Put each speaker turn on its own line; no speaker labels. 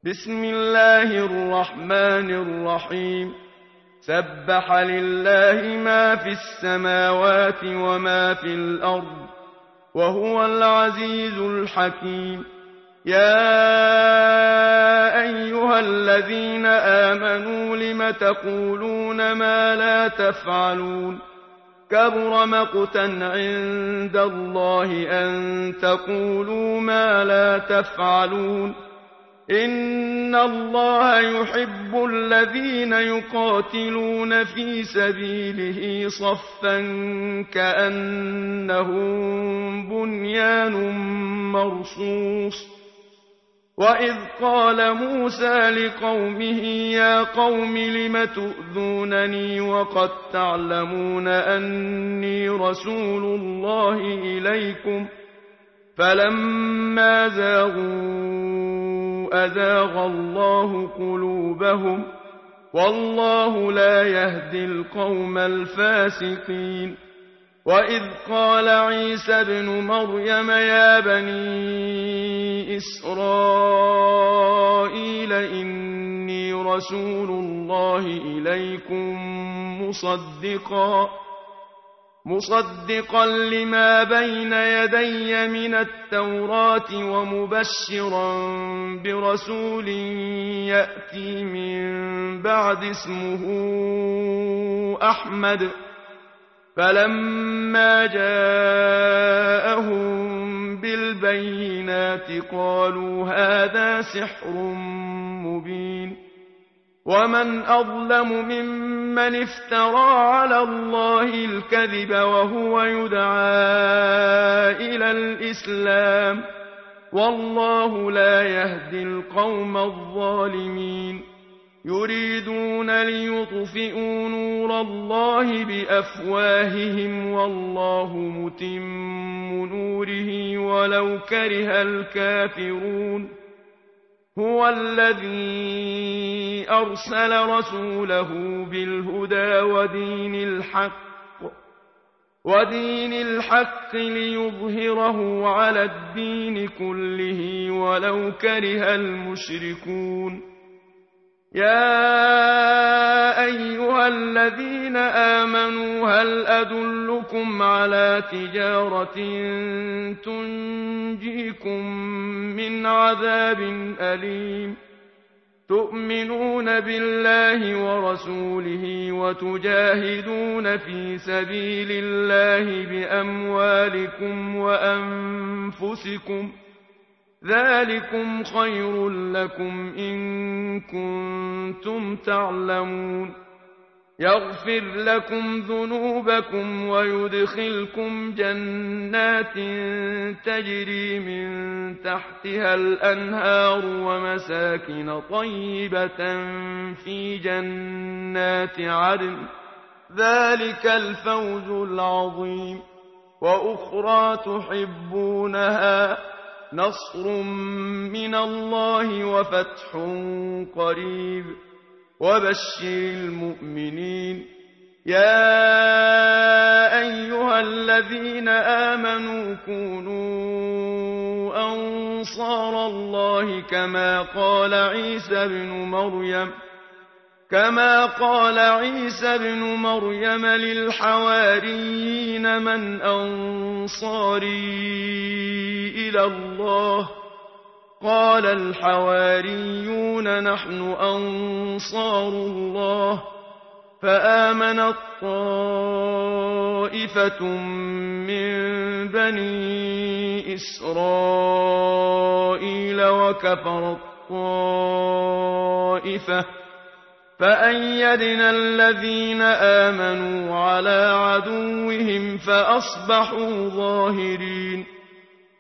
بسم الله الرحمن الرحيم سبح لله ما في السماوات وما في الأرض وهو العزيز الحكيم يا أيها الذين آمنوا لم تقولون ما لا تفعلون كبر مقتا عند الله أن تقولوا ما لا تفعلون إن الله يحب الذين يقاتلون في سبيله صفا كأنهم بنيان مرصوص وإذ قال موسى لقومه يا قوم لم تؤذونني وقد تعلمون أني رسول الله إليكم فلما زاغوا أزاغ الله قلوبهم والله لا يهدي القوم الفاسقين وإذ قال عيسى ابن مريم يا بني إسرائيل إني رسول الله إليكم مصدقا لما بين يدي من التوراة ومبشرا برسول يأتي من بعد اسمه أحمد فلما جاءهم بالبينات قالوا هذا سحر مبين ومن أظلم ممن افترى على الله الكذب وهو يدعى إلى الإسلام والله لا يهدي القوم الظالمين يريدون ليطفئوا نور الله بأفواههم والله متم نوره ولو كره الكافرون هو الذي أرسل رسوله بالهدى ودين الحق ليظهره على الدين كله ولو كره المشركون يا أيها الذين آمنوا هل أدلكم على تجارة تنجيكم من عذاب أليم تؤمنون بالله ورسوله وتجاهدون في سبيل الله بأموالكم وأنفسكم ذلكم خير لكم إن كنتم تعلمون يغفر لكم ذنوبكم ويدخلكم جنات تجري من تحتها الأنهار ومساكن طيبة في جنات عدن ذلك الفوز العظيم وأخرى تحبونها نصر من الله وفتح قريب وبشر المؤمنين يا أيها الذين آمنوا كونوا أنصار الله كما قال عيسى بن مريم للحواريين من أنصاري إلى الله قال الحواريون نحن أنصار الله فآمنت طائفة من بني إسرائيل وكفرت طائفة فأيدنا الذين آمنوا على عدوهم فأصبحوا ظاهرين